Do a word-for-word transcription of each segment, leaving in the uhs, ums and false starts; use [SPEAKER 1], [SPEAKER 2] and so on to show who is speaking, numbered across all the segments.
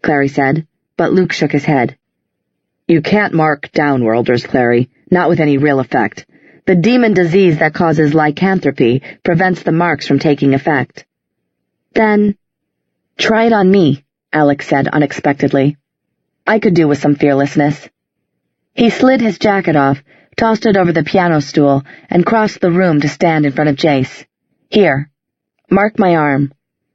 [SPEAKER 1] Clary said, but Luke shook his head. You can't mark downworlders, Clary, not with any real effect. The demon disease that causes lycanthropy prevents the marks from taking effect. Then, try it on me, Alex said unexpectedly. I could do with some fearlessness. He slid his jacket off, tossed it over the piano stool, and crossed the room to stand in front of Jace. Here, mark my arm.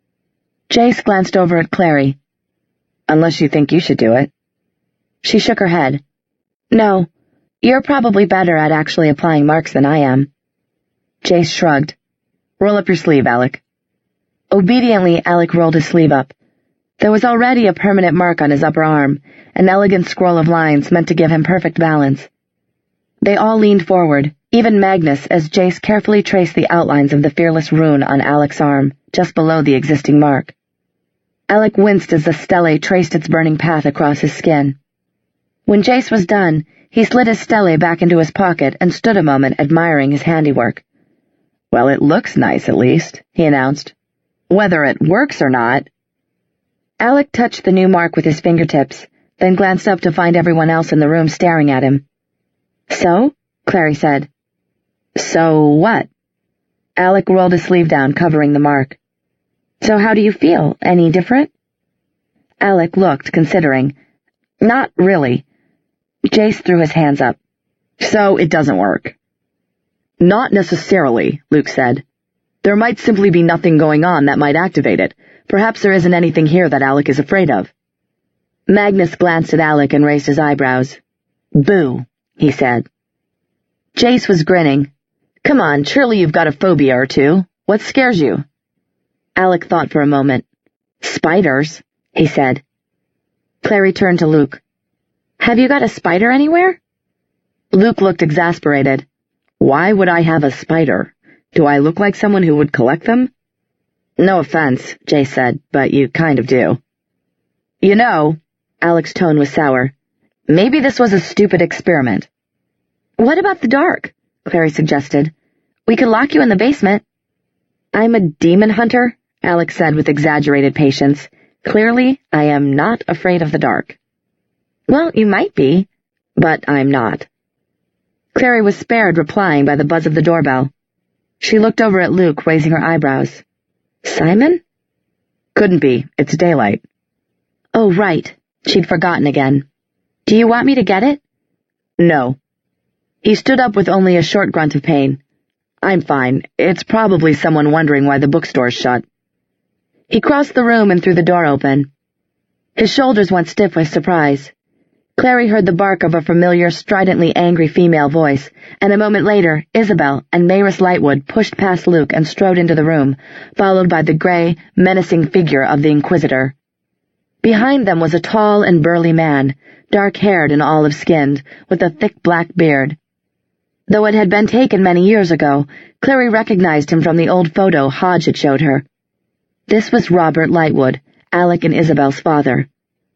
[SPEAKER 1] Jace glanced over at Clary. Unless you think you should do it. She shook her head. No, you're probably better at actually applying marks than I am. Jace shrugged. Roll up your sleeve, Alec. Obediently, Alec rolled his sleeve up. There was already a permanent mark on his upper arm, an elegant scroll of lines meant to give him perfect balance. They all leaned forward, even Magnus, as Jace carefully traced the outlines of the fearless rune on Alec's arm, just below the existing mark. Alec winced as the stele traced its burning path across his skin. When Jace was done, he slid his stele back into his pocket and stood a moment admiring his handiwork. Well, it looks nice, at least, he announced. Whether it works or not. Alec touched the new mark with his fingertips, then glanced up to find everyone else in the room staring at him. So? Clary said. So what? Alec rolled his sleeve down, covering the mark. So how do you feel? Any different? Alec looked, considering. Not really. Jace threw his hands up. So it doesn't work. Not necessarily, Luke said. There might simply be nothing going on that might activate it. Perhaps there isn't anything here that Alec is afraid of. Magnus glanced at Alec and raised his eyebrows. Boo, he said. Jace was grinning. Come on, surely you've got a phobia or two. What scares you? Alec thought for a moment. Spiders, he said. Clary turned to Luke. Have you got a spider anywhere? Luke looked exasperated. Why would I have a spider? Do I look like someone who would collect them? No offense, Jace said, but you kind of do. You know, Alec's tone was sour. Maybe this was a stupid experiment. What about the dark? Clary suggested. We could lock you in the basement. I'm a demon hunter, Alec said with exaggerated patience. Clearly, I am not afraid of the dark. Well, you might be, but I'm not. Clary was spared replying by the buzz of the doorbell. She looked over at Luke, raising her eyebrows. Simon? Couldn't be. It's daylight. Oh, right. She'd forgotten again. Do you want me to get it? No. He stood up with only a short grunt of pain. I'm fine. It's probably someone wondering why the bookstore's shut. He crossed the room and threw the door open. His shoulders went stiff with surprise. Clary heard the bark of a familiar, stridently angry female voice, and a moment later, Isabel and Mayrus Lightwood pushed past Luke and strode into the room, followed by the gray, menacing figure of the Inquisitor. Behind them was a tall and burly man, dark-haired and olive-skinned, with a thick black beard. Though it had been taken many years ago, Clary recognized him from the old photo Hodge had showed her. This was Robert Lightwood, Alec and Isabel's father.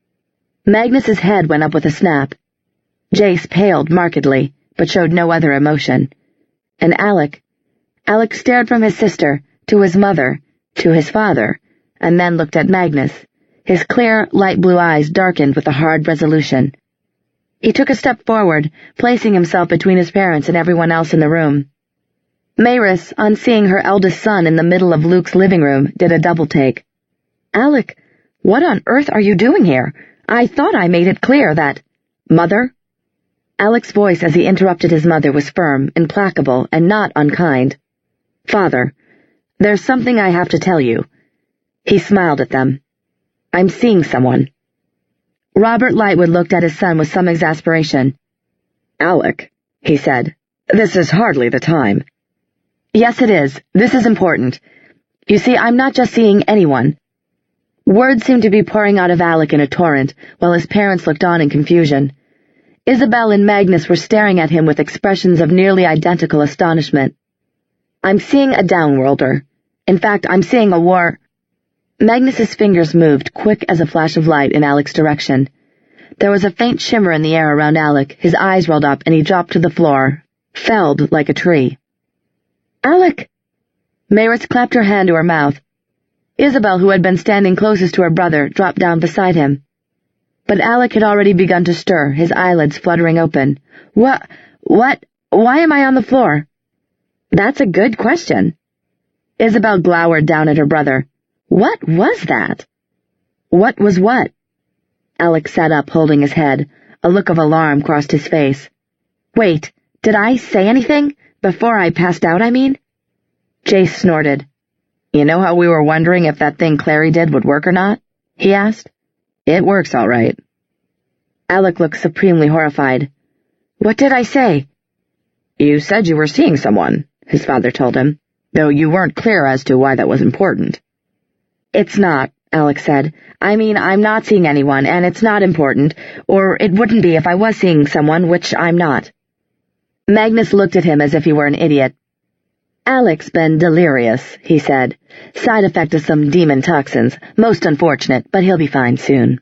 [SPEAKER 1] Magnus's head went up with a snap. Jace paled markedly, but showed no other emotion. And Alec... Alec stared from his sister, to his mother, to his father, and then looked at Magnus. His clear, light blue eyes darkened with a hard resolution. He took a step forward, placing himself between his parents and everyone else in the room. Mayrus, on seeing her eldest son in the middle of Luke's living room, did a double-take. Alec, what on earth are you doing here? I thought I made it clear that— Mother? Alec's voice as he interrupted his mother was firm, implacable, and not unkind. Father, there's something I have to tell you. He smiled at them. I'm seeing someone. Robert Lightwood looked at his son with some exasperation. Alec, he said, this is hardly the time. Yes, it is. This is important. You see, I'm not just seeing anyone. Words seemed to be pouring out of Alec in a torrent, while his parents looked on in confusion. Isabel and Magnus were staring at him with expressions of nearly identical astonishment. I'm seeing a downworlder. In fact, I'm seeing a war— Magnus's fingers moved, quick as a flash of light, in Alec's direction. There was a faint shimmer in the air around Alec, his eyes rolled up, and he dropped to the floor, felled like a tree. Alec! Mayrus clapped her hand to her mouth. Isabel, who had been standing closest to her brother, dropped down beside him. But Alec had already begun to stir, his eyelids fluttering open. What? What? Why am I on the floor? That's a good question. Isabel glowered down at her brother. What was that? What was what? Alec sat up, holding his head. A look of alarm crossed his face. Wait, did I say anything? Before I passed out, I mean? Jace snorted. You know how we were wondering if that thing Clary did would work or not? He asked. It works all right. Alec looked supremely horrified. What did I say? You said you were seeing someone, his father told him, though you weren't clear as to why that was important. It's not, Alec said. I mean, I'm not seeing anyone, and it's not important, or it wouldn't be if I was seeing someone, which I'm not. Magnus looked at him as if he were an idiot. Alec's been delirious, he said. Side effect of some demon toxins. Most unfortunate, but he'll be fine soon.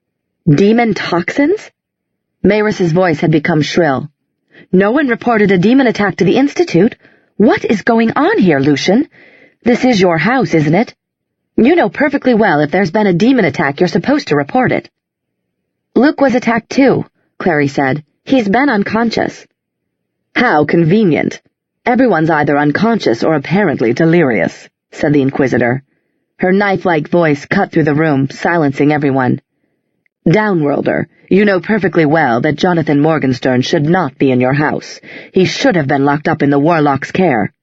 [SPEAKER 1] Demon toxins? Maris's voice had become shrill. No one reported a demon attack to the Institute. What is going on here, Lucian? This is your house, isn't it? You know perfectly well if there's been a demon attack, you're supposed to report it. Luke was attacked too, Clary said. He's been unconscious. How convenient. Everyone's either unconscious or apparently delirious, said the Inquisitor. Her knife-like voice cut through the room, silencing everyone. Downworlder, you know perfectly well that Jonathan Morgenstern should not be in your house. He should have been locked up in the Warlock's care.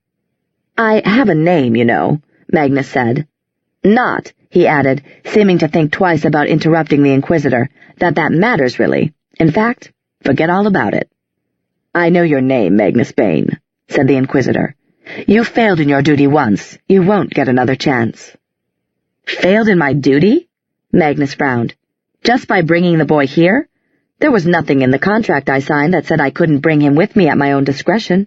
[SPEAKER 1] I have a name, you know, Magnus said. Not, he added, seeming to think twice about interrupting the Inquisitor, that that matters really. In fact, forget all about it. I know your name, Magnus Bane, said the Inquisitor. You failed in your duty once. You won't get another chance. Failed in my duty? Magnus frowned. Just by bringing the boy here? There was nothing in the contract I signed that said I couldn't bring him with me at my own discretion.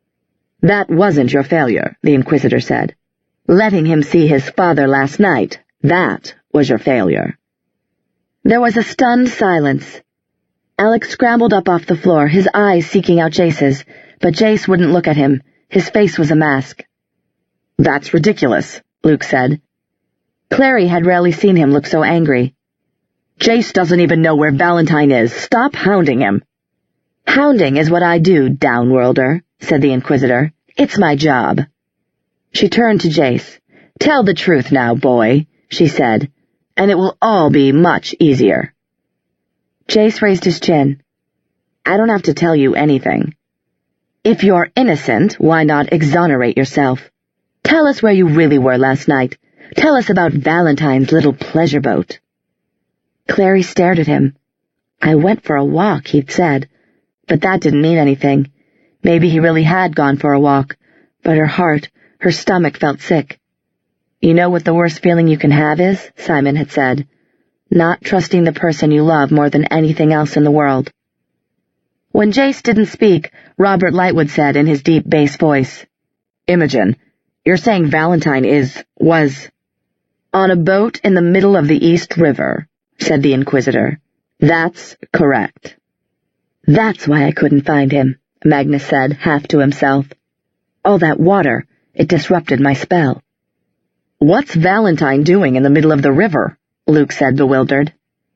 [SPEAKER 1] That wasn't your failure, the Inquisitor said. Letting him see his father last night, that was your failure. There was a stunned silence. Alec scrambled up off the floor, his eyes seeking out Jace's, but Jace wouldn't look at him. His face was a mask. That's ridiculous, Luke said. Clary had rarely seen him look so angry. Jace doesn't even know where Valentine is. Stop hounding him. Hounding is what I do, Downworlder, said the Inquisitor. It's my job. She turned to Jace. Tell the truth now, boy, she said, and it will all be much easier. Jace raised his chin. I don't have to tell you anything. If you're innocent, why not exonerate yourself? Tell us where you really were last night. Tell us about Valentine's little pleasure boat. Clary stared at him. I went for a walk, he'd said, but that didn't mean anything. Maybe he really had gone for a walk, but her heart, her stomach felt sick. You know what the worst feeling you can have is? Simon had said. Not trusting the person you love more than anything else in the world. When Jace didn't speak, Robert Lightwood said in his deep bass voice, Imogen, you're saying Valentine is, was, on a boat in the middle of the East River, said the Inquisitor. That's correct. That's why I couldn't find him, Magnus said, half to himself. All that water, it disrupted my spell. What's Valentine doing in the middle of the river? Luke said, bewildered.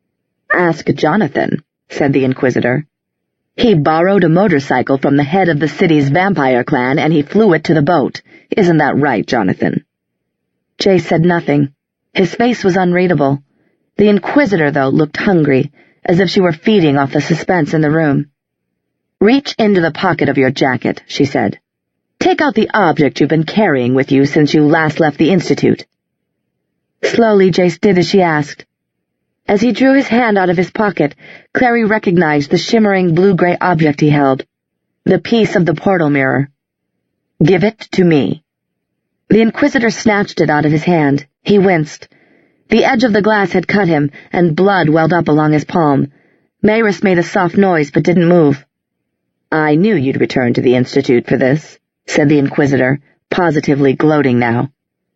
[SPEAKER 1] Ask Jonathan, said the Inquisitor. He borrowed a motorcycle from the head of the city's vampire clan and he flew it to the boat. Isn't that right, Jonathan? Jace said nothing. His face was unreadable. The Inquisitor, though, looked hungry, as if she were feeding off the suspense in the room. Reach into the pocket of your jacket, she said. Take out the object you've been carrying with you since you last left the Institute. Slowly, Jace did as she asked. As he drew his hand out of his pocket, Clary recognized the shimmering blue-gray object he held, the piece of the portal mirror. Give it to me. The Inquisitor snatched it out of his hand. He winced. The edge of the glass had cut him, and blood welled up along his palm. Maris made a soft noise but didn't move. I knew you'd return to the Institute for this, said the Inquisitor, positively gloating now.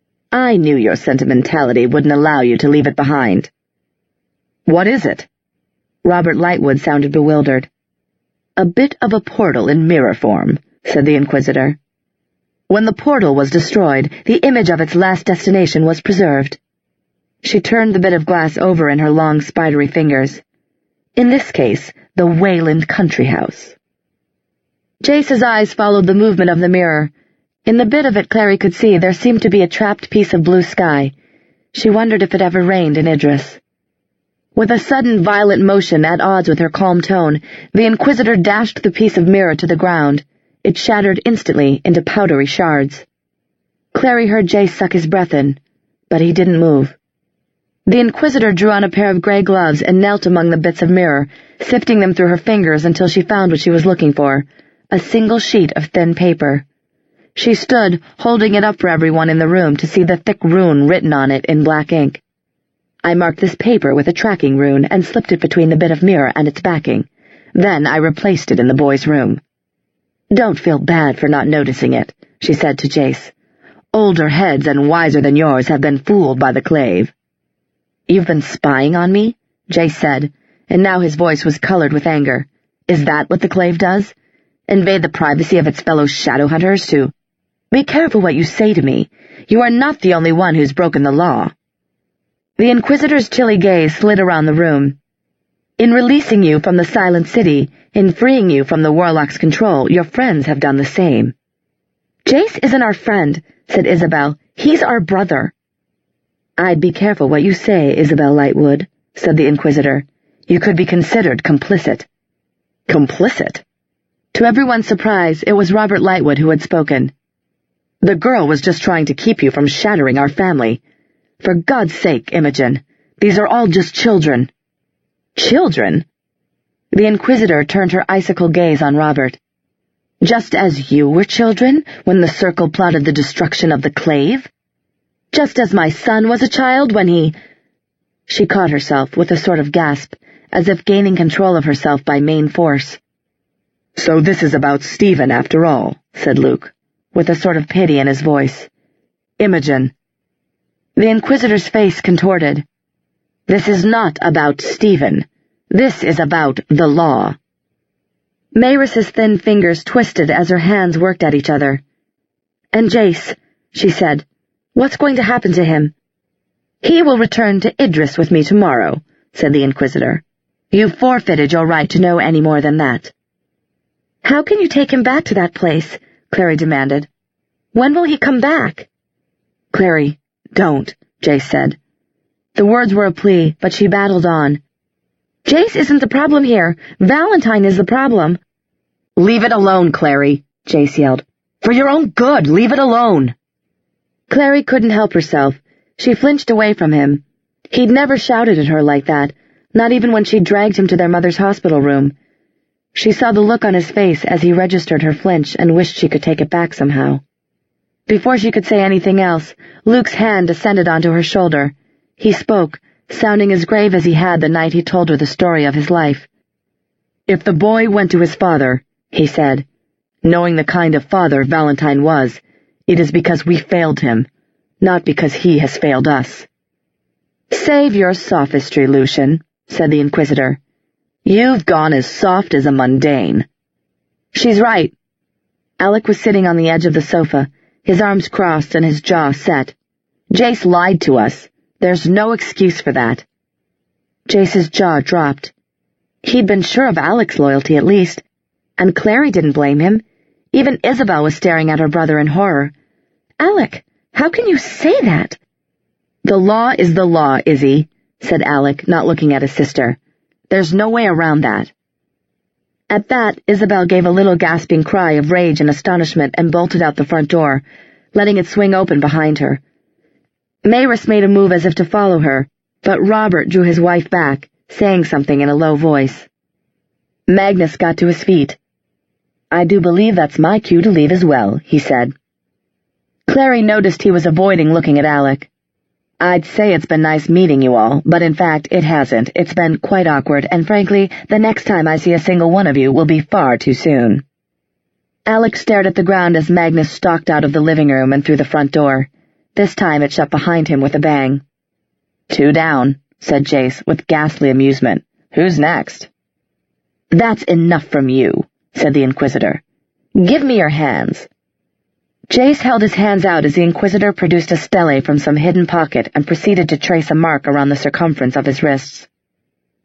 [SPEAKER 1] I knew your sentimentality wouldn't allow you to leave it behind. What is it? Robert Lightwood sounded bewildered. A bit of a portal in mirror form, said the Inquisitor. When the portal was destroyed, the image of its last destination was preserved. She turned the bit of glass over in her long, spidery fingers. In this case, the Wayland country house. Jace's eyes followed the movement of the mirror. In the bit of it Clary could see, there seemed to be a trapped piece of blue sky. She wondered if it ever rained in Idris. With a sudden violent motion at odds with her calm tone, the Inquisitor dashed the piece of mirror to the ground. It shattered instantly into powdery shards. Clary heard Jace suck his breath in, but he didn't move. The Inquisitor drew on a pair of gray gloves and knelt among the bits of mirror, sifting them through her fingers until she found what she was looking for, a single sheet of thin paper. She stood, holding it up for everyone in the room to see the thick rune written on it in black ink. I marked this paper with a tracking rune and slipped it between the bit of mirror and its backing. Then I replaced it in the boy's room. Don't feel bad for not noticing it, she said to Jace. Older heads and wiser than yours have been fooled by the clave. You've been spying on me? Jace said, and now his voice was colored with anger. Is that what the clave does? Invade the privacy of its fellow shadow hunters to... Be careful what you say to me. You are not the only one who's broken the law. The Inquisitor's chilly gaze slid around the room. In releasing you from the Silent City, in freeing you from the Warlock's control, your friends have done the same. Jace isn't our friend, said Isabel. He's our brother. I'd be careful what you say, Isabel Lightwood, said the Inquisitor. You could be considered complicit. Complicit? To everyone's surprise, it was Robert Lightwood who had spoken. The girl was just trying to keep you from shattering our family. For God's sake, Imogen, these are all just children. Children? The Inquisitor turned her icicle gaze on Robert. Just as you were children when the Circle plotted the destruction of the clave? Just as my son was a child when he... She caught herself with a sort of gasp, as if gaining control of herself by main force. So this is about Stephen after all, said Luke, with a sort of pity in his voice. Imogen. The Inquisitor's face contorted. This is not about Stephen. This is about the law. Maris's thin fingers twisted as her hands worked at each other. And Jace, she said, what's going to happen to him? He will return to Idris with me tomorrow, said the Inquisitor. You've forfeited your right to know any more than that. How can you take him back to that place? Clary demanded. When will he come back? Clary, don't, Jace said. The words were a plea, but she battled on. Jace isn't the problem here. Valentine is the problem. Leave it alone, Clary, Jace yelled. For your own good, leave it alone. Clary couldn't help herself. She flinched away from him. He'd never shouted at her like that, not even when she dragged him to their mother's hospital room. She saw the look on his face as he registered her flinch and wished she could take it back somehow. Before she could say anything else, Luke's hand descended onto her shoulder. He spoke, sounding as grave as he had the night he told her the story of his life. If the boy went to his father, he said, knowing the kind of father Valentine was, it is because we failed him, not because he has failed us. Save your sophistry, Lucian, said the Inquisitor. You've gone as soft as a mundane. She's right. Alec was sitting on the edge of the sofa, his arms crossed and his jaw set. Jace lied to us. There's no excuse for that. Jace's jaw dropped. He'd been sure of Alec's loyalty at least, and Clary didn't blame him. Even Isabel was staring at her brother in horror. Alec, how can you say that? The law is the law, Izzy, said Alec, not looking at his sister. There's no way around that. At that, Isabel gave a little gasping cry of rage and astonishment and bolted out the front door, letting it swing open behind her. Maris made a move as if to follow her, but Robert drew his wife back, saying something in a low voice. Magnus got to his feet. I do believe that's my cue to leave as well, he said. Clary noticed he was avoiding looking at Alec. I'd say it's been nice meeting you all, but in fact it hasn't. It's been quite awkward, and frankly, the next time I see a single one of you will be far too soon. Alec stared at the ground as Magnus stalked out of the living room and through the front door. This time it shut behind him with a bang. Two down, said Jace with ghastly amusement. Who's next? That's enough from you, said the Inquisitor. Give me your hands. Jace held his hands out as the Inquisitor produced a stele from some hidden pocket and proceeded to trace a mark around the circumference of his wrists.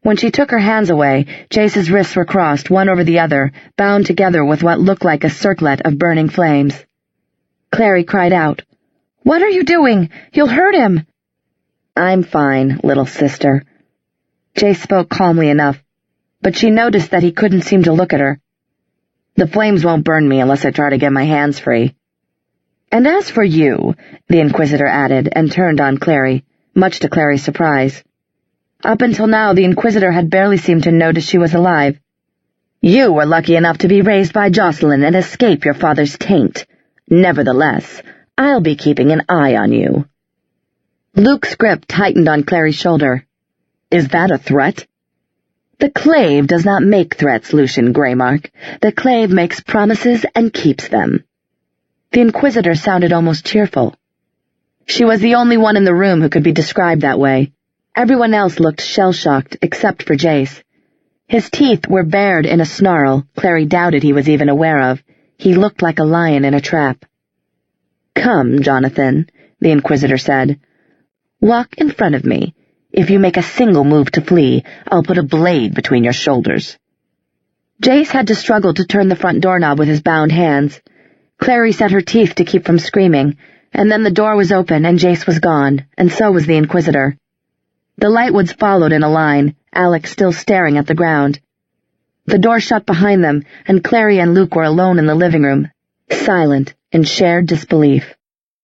[SPEAKER 1] When she took her hands away, Jace's wrists were crossed, one over the other, bound together with what looked like a circlet of burning flames. Clary cried out, "What are you doing? You'll hurt him!" "I'm fine, little sister." Jace spoke calmly enough, but she noticed that he couldn't seem to look at her. "The flames won't burn me unless I try to get my hands free." "And as for you," the Inquisitor added, and turned on Clary, much to Clary's surprise. Up until now, the Inquisitor had barely seemed to notice she was alive. "You were lucky enough to be raised by Jocelyn and escape your father's taint. Nevertheless, I'll be keeping an eye on you." Luke's grip tightened on Clary's shoulder. "Is that a threat?" "The Clave does not make threats, Lucian Greymark. The Clave makes promises and keeps them." The Inquisitor sounded almost cheerful. She was the only one in the room who could be described that way. Everyone else looked shell-shocked, except for Jace. His teeth were bared in a snarl Clary doubted he was even aware of. He looked like a lion in a trap. "Come, Jonathan," the Inquisitor said. "Walk in front of me. If you make a single move to flee, I'll put a blade between your shoulders." Jace had to struggle to turn the front doorknob with his bound hands. Clary set her teeth to keep from screaming, and then the door was open and Jace was gone, and so was the Inquisitor. The Lightwoods followed in a line, Alex still staring at the ground. The door shut behind them, and Clary and Luke were alone in the living room, silent in shared disbelief.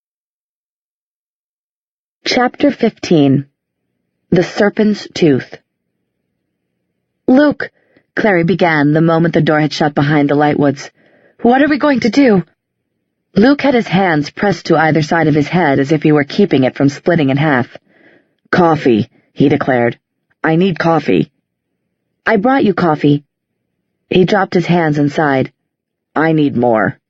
[SPEAKER 1] Chapter fifteen. The Serpent's Tooth. "Luke," Clary began the moment the door had shut behind the Lightwoods, "what are we going to do?" Luke had his hands pressed to either side of his head as if he were keeping it from splitting in half. "Coffee," he declared. "I need coffee." "I brought you coffee." He dropped his hands and sighed. "I need more."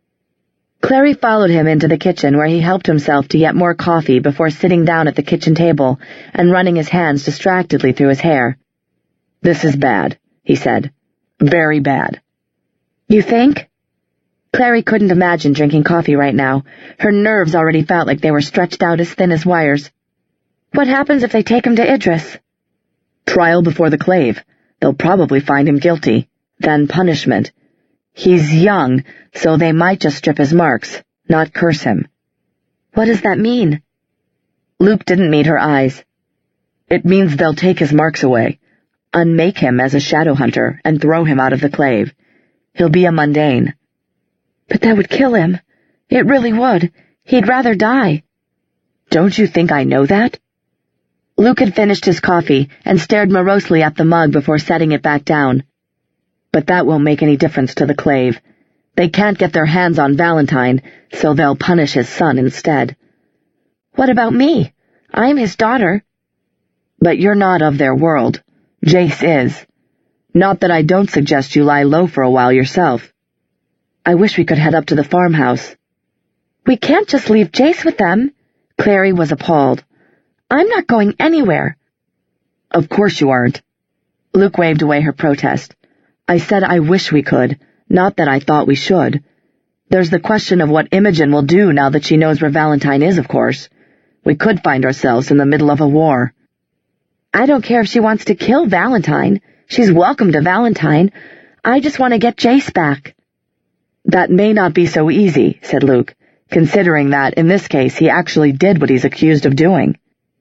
[SPEAKER 1] Clary followed him into the kitchen, where he helped himself to yet more coffee before sitting down at the kitchen table and running his hands distractedly through his hair. "This is bad," he said. "Very bad." "You think?" Clary couldn't imagine drinking coffee right now. Her nerves already felt like they were stretched out as thin as wires. "What happens if they take him to Idris?" "Trial before the Clave. They'll probably find him guilty. Then punishment. He's young, so they might just strip his marks, not curse him." "What does that mean?" Luke didn't meet her eyes. "It means they'll take his marks away, unmake him as a shadow hunter, and throw him out of the Clave. He'll be a mundane." "But that would kill him. It really would. He'd rather die." "Don't you think I know that?" Luke had finished his coffee and stared morosely at the mug before setting it back down. "But that won't make any difference to the Clave. They can't get their hands on Valentine, so they'll punish his son instead." "What about me? I'm his daughter." "But you're not of their world. Jace is. Not that I don't suggest you lie low for a while yourself. I wish we could head up to the farmhouse." "We can't just leave Jace with them." Clary was appalled. "I'm not going anywhere." "Of course you aren't." Luke waved away her protest. "I said I wish we could, not that I thought we should. There's the question of what Imogen will do now that she knows where Valentine is, of course. We could find ourselves in the middle of a war." "I don't care if she wants to kill Valentine. She's welcome to Valentine. I just want to get Jace back." "That may not be so easy," said Luke, "considering that, in this case, he actually did what he's accused of doing."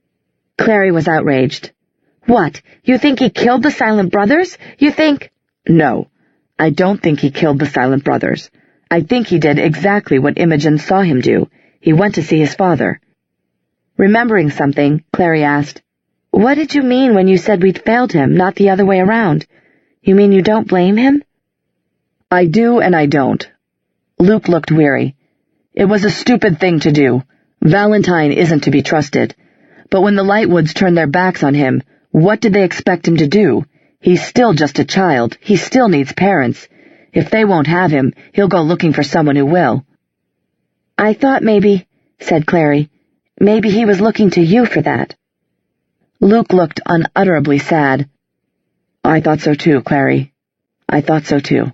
[SPEAKER 1] Clary was outraged. "What, you think he killed the Silent Brothers? You think—" "No, I don't think he killed the Silent Brothers. I think he did exactly what Imogen saw him do. He went to see his father." Remembering something, Clary asked, "What did you mean when you said we'd failed him, not the other way around? You mean you don't blame him?" "I do and I don't." Luke looked weary. "It was a stupid thing to do. Valentine isn't to be trusted. But when the Lightwoods turned their backs on him, what did they expect him to do? He's still just a child. He still needs parents. If they won't have him, he'll go looking for someone who will." "I thought maybe," said Clary, "maybe he was looking to you for that." Luke looked unutterably sad. "I thought so too, Clary. I thought so too."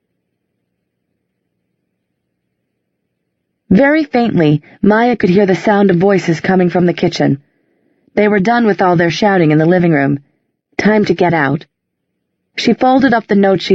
[SPEAKER 1] Very faintly, Maya could hear the sound of voices coming from the kitchen. They were done with all their shouting in the living room. Time to get out. She folded up the note she